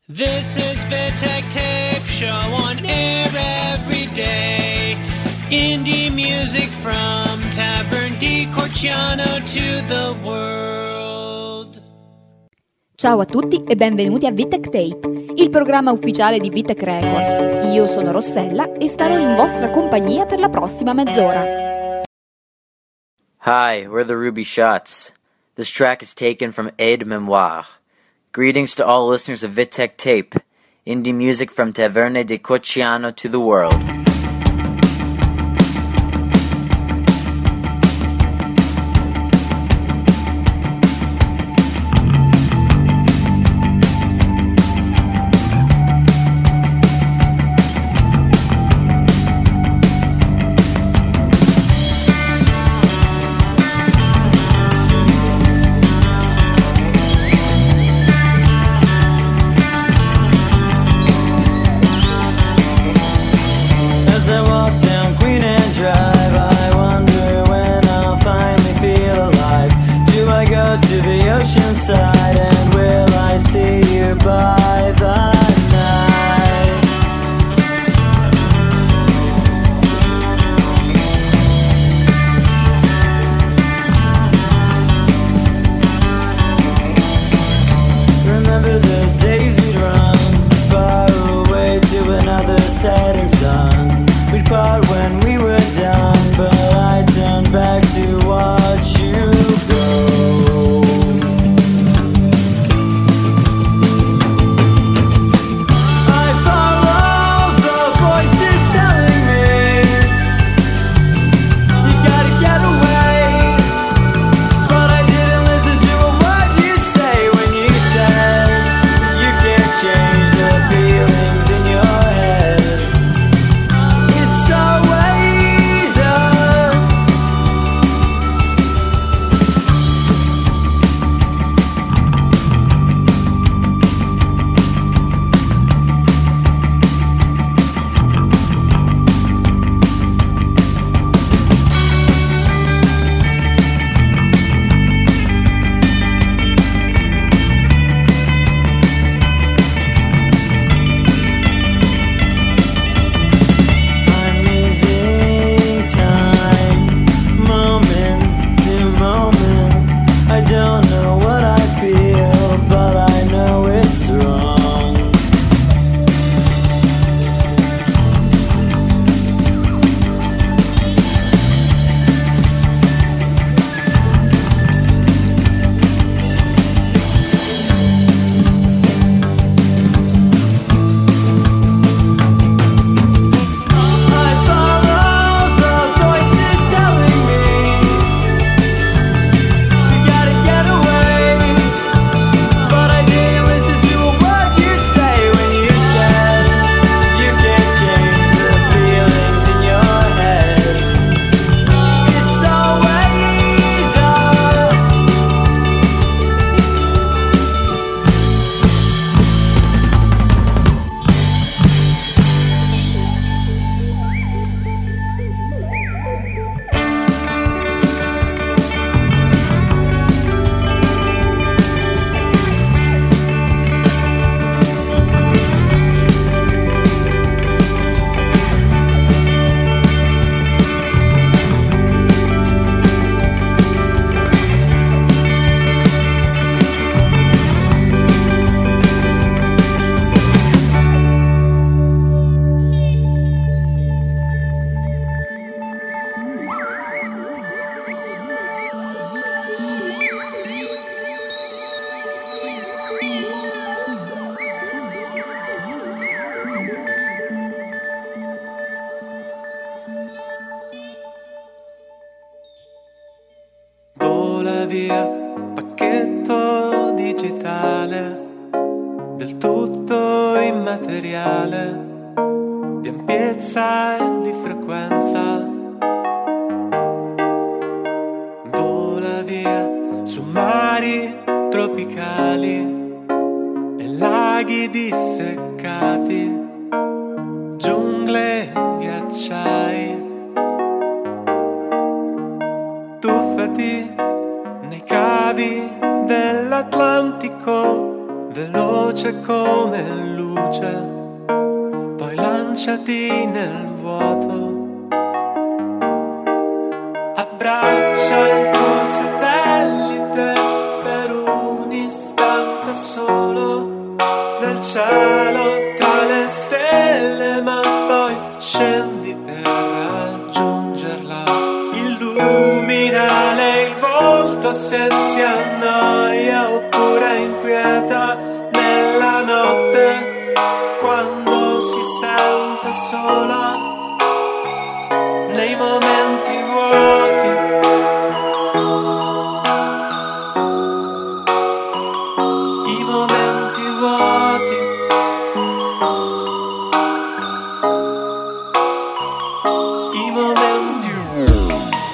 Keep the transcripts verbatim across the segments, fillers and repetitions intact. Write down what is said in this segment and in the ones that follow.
This is Vittek Tape Show on air every day. Indie music from Tavern di Corciano to the world. Ciao a tutti e benvenuti a Vittek Tape, il programma ufficiale di Vittek Records. Io sono Rossella e starò in vostra compagnia per la prossima mezz'ora. Hi, we're the Ruby Shots. This track is taken from Aide Memoire. Greetings to all listeners of Vittek Tape, indie music from Taverne di Corciano to the world. Via, pacchetto digitale, del tutto immateriale, di ampiezza e di frequenza. Vola via su mari tropicali e laghi disseccati, giungle e ghiacciai. Tuffati nei cavi dell'Atlantico, veloce come luce, poi lanciati nel vuoto. Abbraccia il tuo satellite per un istante solo nel cielo tra le stelle, ma poi scendi per raggiungerla. Illuminale il volto se si annoia oppure inquieta nella notte, quando si sente sola nei momenti vuoti. I momenti vuoti. I momenti vuoti.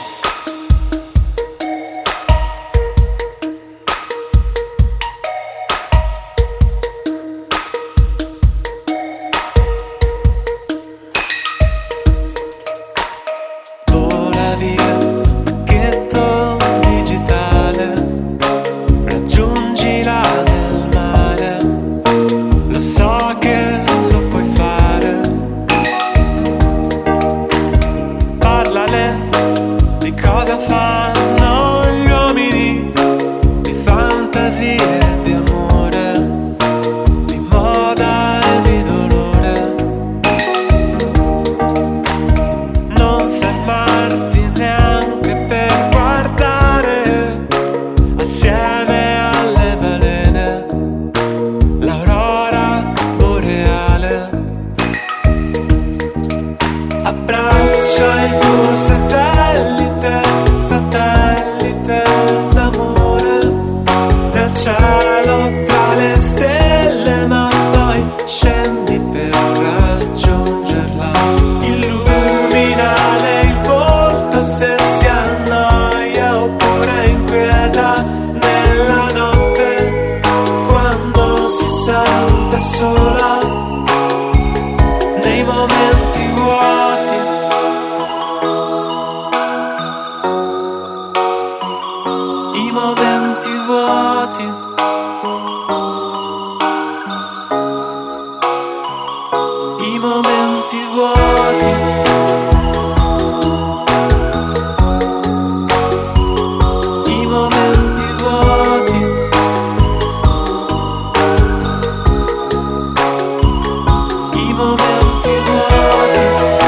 Vola via, pacchetto digitale, raggiungila nel mare, lo so che lo puoi fare. Parlale di cosa fanno gli uomini, di fantasie e di amore, di moda e di dolore. Non fermarti neanche per guardare assieme alle balene l'aurora boreale. Abbraccia il tuo satellite, satellite d'amore, nel cielo tra le stelle, ma poi scendi per raggiungerla. Illuminale il volto se si annoia oppure inquieta nella notte, quando si sente sola nei momenti vuoti. I momenti vuoti. I momenti vuoti. I momenti vuoti. I momenti vuoti.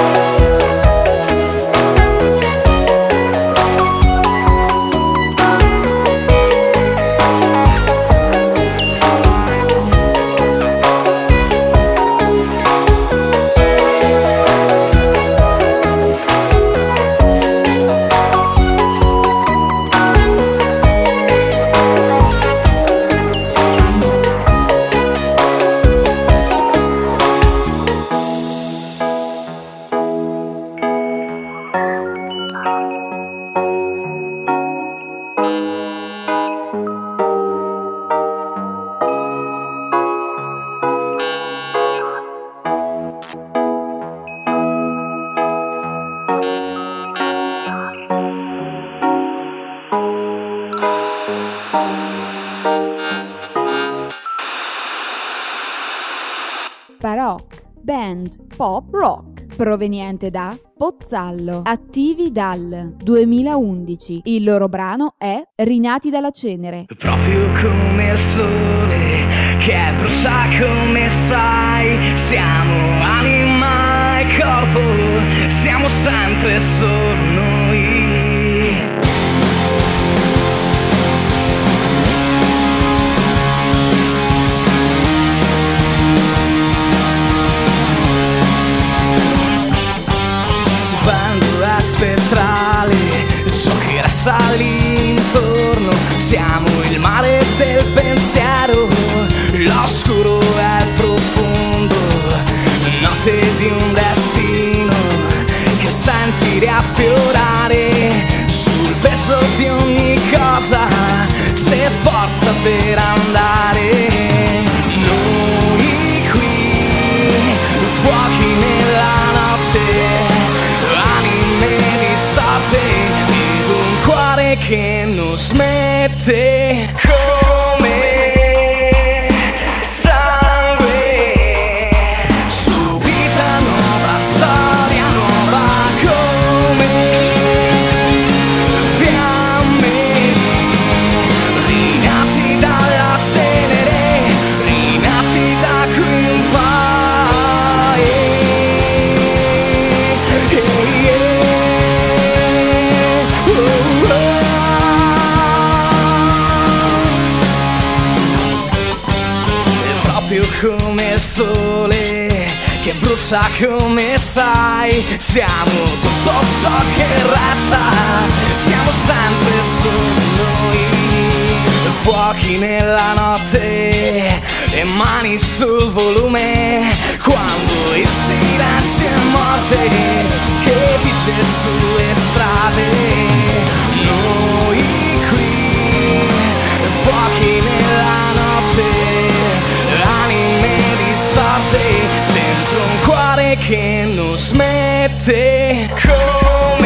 Baroque, band pop rock, proveniente da Pozzallo, attivi dal duemilaundici. Il loro brano è Rinati dalla cenere. Proprio come il sole che brucia come sai, siamo anima e corpo, siamo sempre solo noi. Spettrale, ciò che resta lì intorno, siamo il mare del pensiero, l'oscuro è profondo, notte di un destino che senti riaffiorare sul peso di ogni cosa, c'è forza per andare. Noi qui, fuochi nella notte, ed un cuore che non smette, come proprio come il sole che brucia come sai. Siamo tutto ciò che resta, siamo sempre solo noi. Fuochi nella notte, le mani sul volume, quando il silenzio è morte che dice sulle strade. Noi qui, fuochi nella notte, anime distorte, dentro un cuore che non smette. Come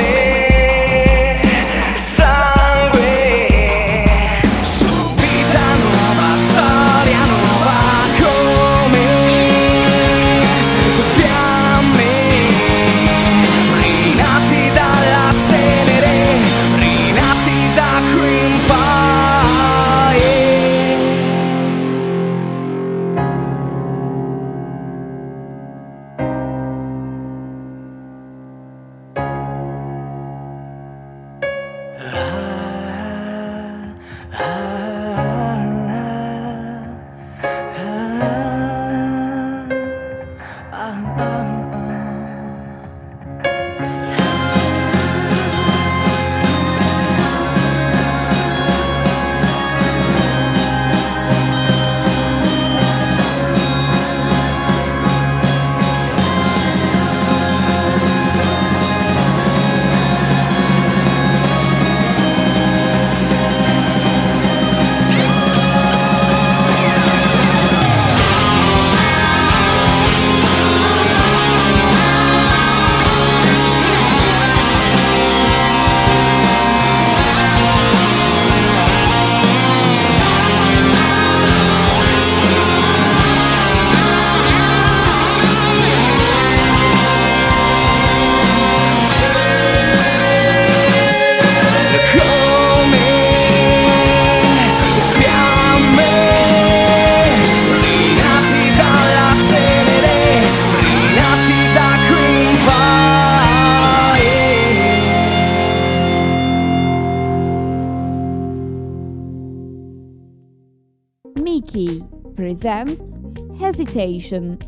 Mickey presents Hesitation.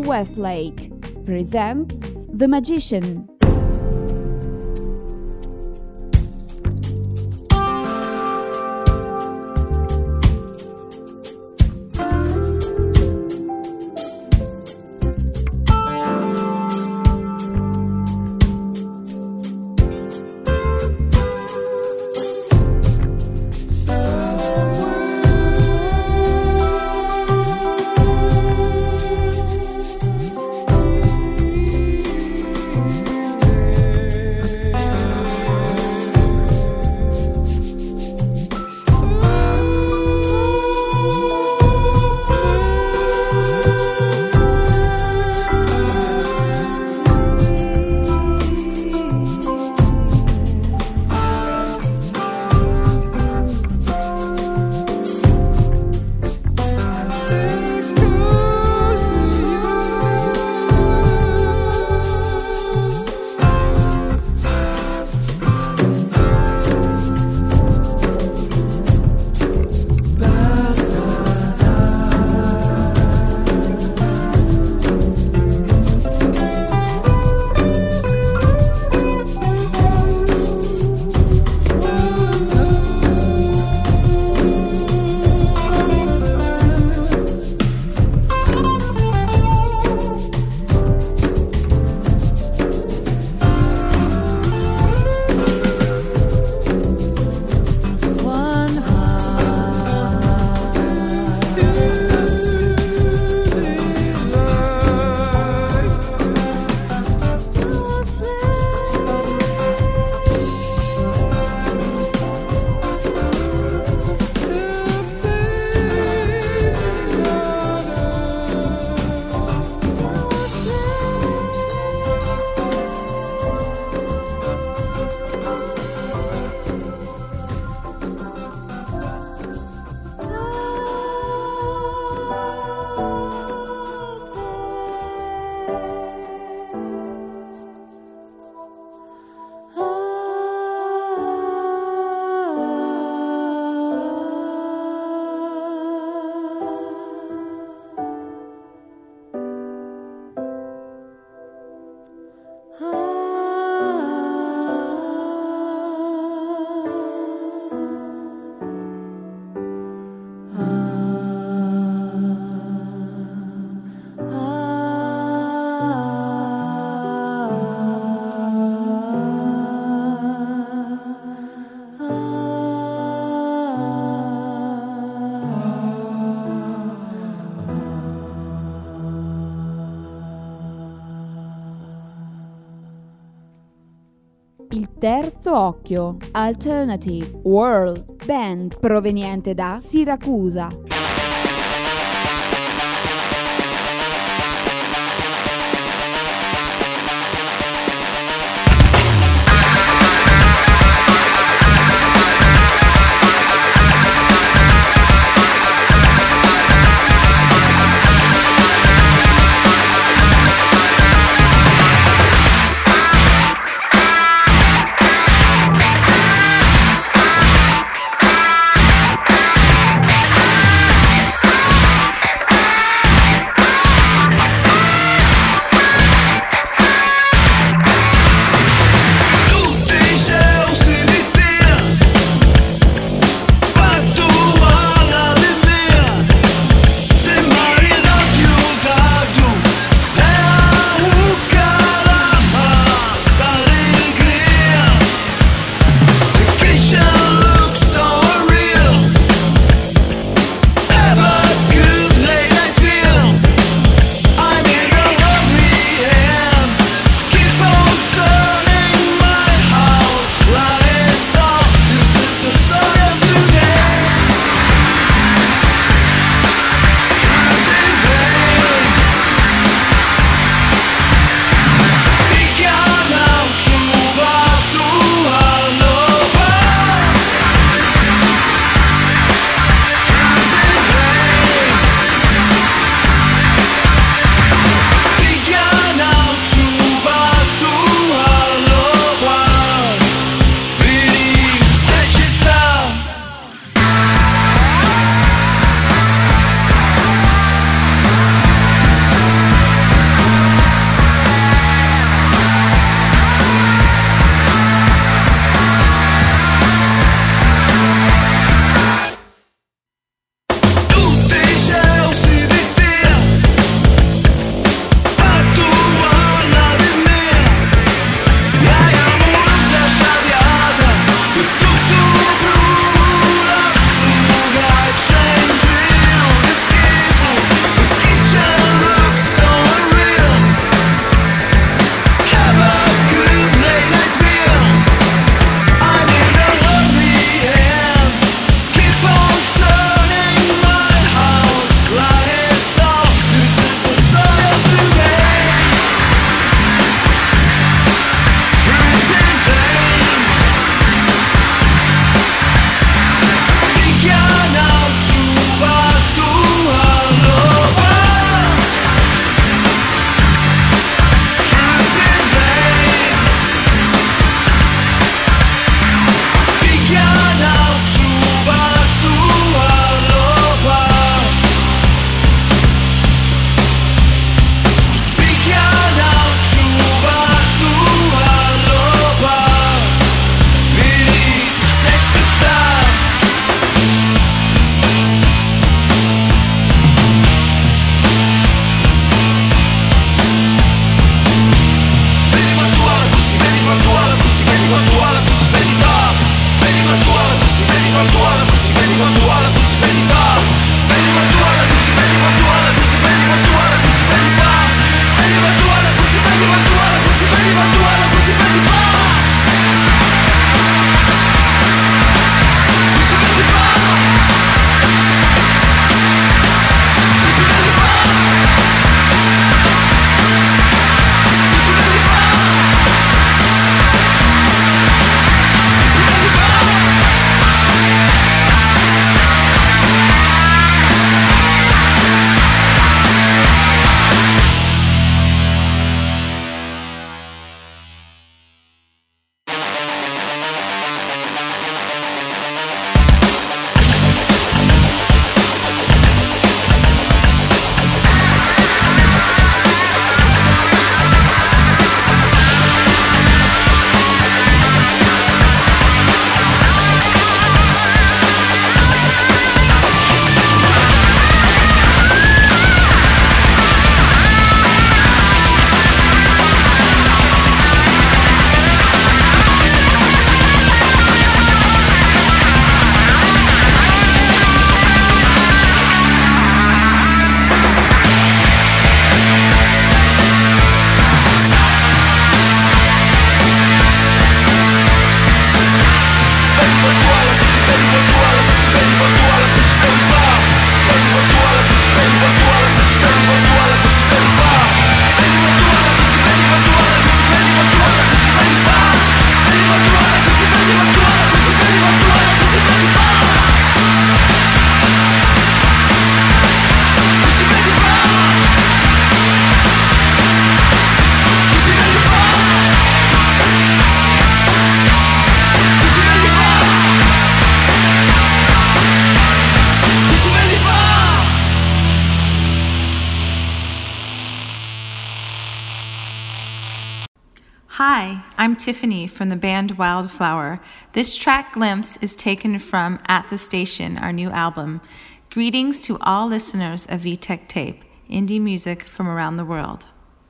Westlake presents The Magician. Il terzo occhio, Alternative World Band, proveniente da Siracusa. We'll be right back. Hi, I'm Tiffany from the band Wildflower. This track Glimpse is taken from At the Station, our new album. Greetings to all listeners of V-Tech Tape, indie music from around the world.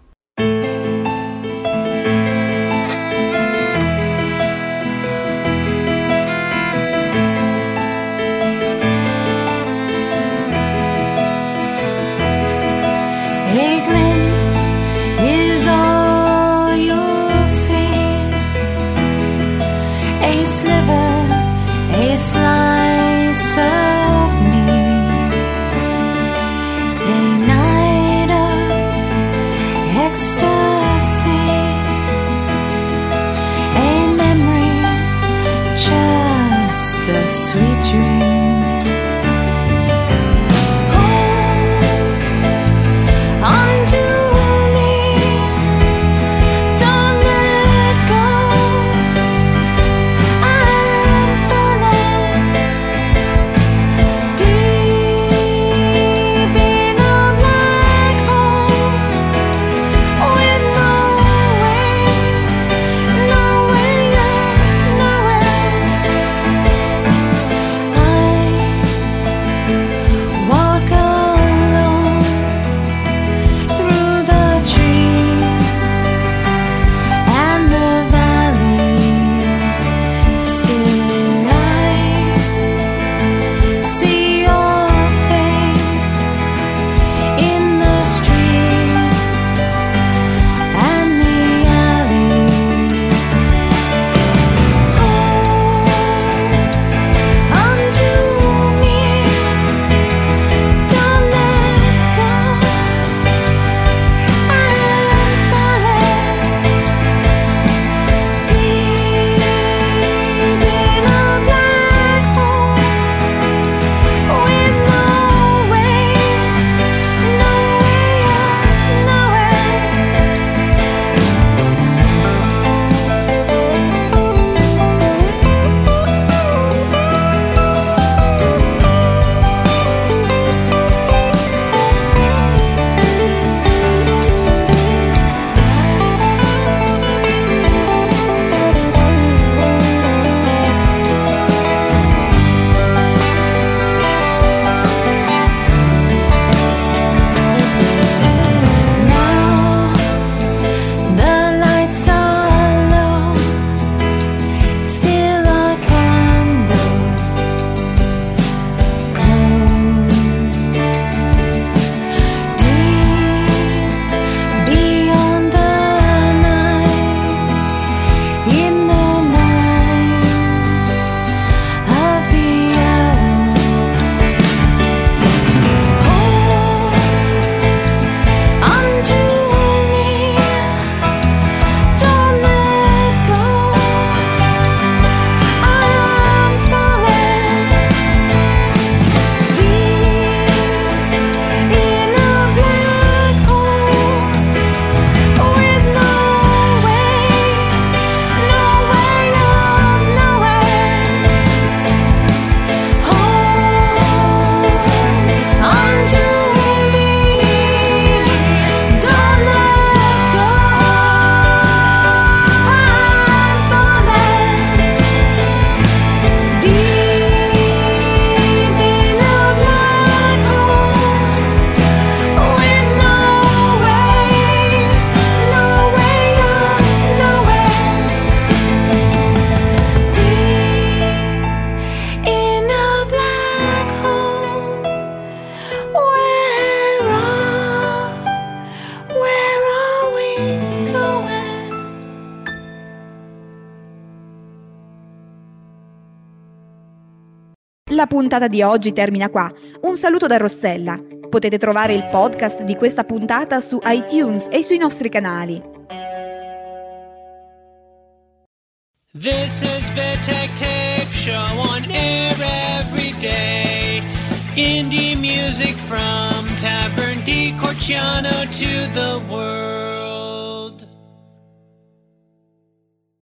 A glimpse is all you'll see, a sliver, a slice of me, a night of ecstasy, a memory, just a sweet dream. La puntata di oggi termina qua. Un saluto da Rossella. Potete trovare il podcast di questa puntata su iTunes e sui nostri canali. This is V-Tech Tape Show on air every day. Indie music from Tavern di Corciano to the world.